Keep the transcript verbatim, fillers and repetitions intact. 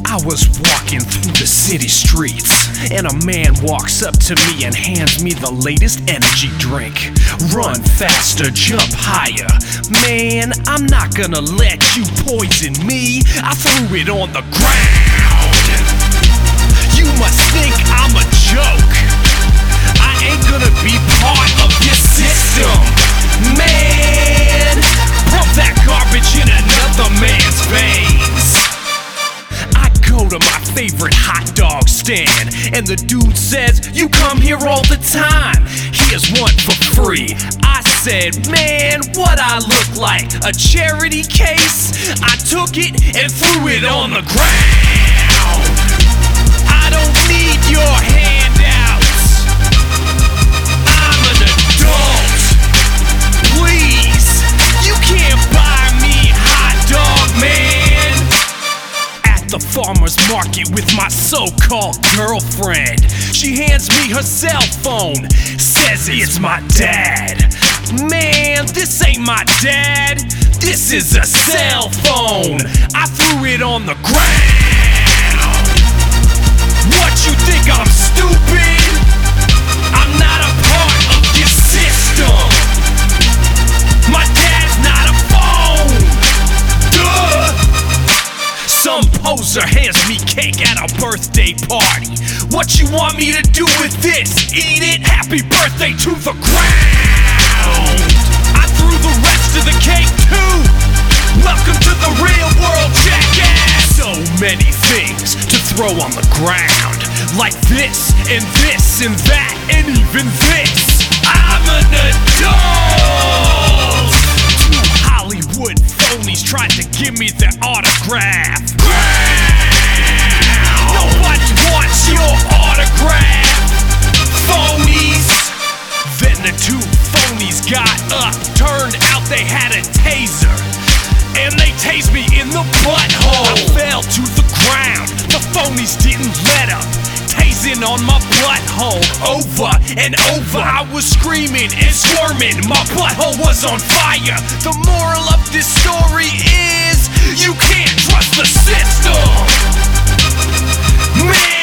I was walking through the city streets, and a man walks up to me and hands me the latest energy drink. Run faster, jump higher. Man, I'm not gonna let you poison me. I threw it on the ground. You must think I'm a joke. I ain't gonna be part of your system. Man, pump that garbage in another man's veins. Go to my favorite hot dog stand, and the dude says, you come here all the time, here's one for free. I said, man, what I look like, a charity case? I took it and threw it on the ground. I don't need your handouts. I'm an adult. Please, you can't buy me hot dog, man. The farmer's market with my so-called girlfriend. She hands me her cell phone, says it's my dad. Man, this ain't my dad. This is a cell phone. I threw it on the ground. What, you think I'm stupid? I'm not a part of your system. My dad's not a phone. Duh. Some poser hands me cake at a birthday party. What you want me to do with this? Eat it? Happy birthday to the ground. I threw the rest of the cake too. Welcome to the real world, jackass. So many things to throw on the ground, like this and this and that and even this. I'm an adult. Two Hollywood phonies tried to give me their autograph. Nobody wants your autograph, phonies. Then the two phonies got up, turned out they had a taser, and they tased me in the butthole. I fell to the ground, the phonies didn't let up, tasing on my butthole over and over. I was screaming and squirming, my butthole was on fire. The moral of this story is, you can't trust the system. Man,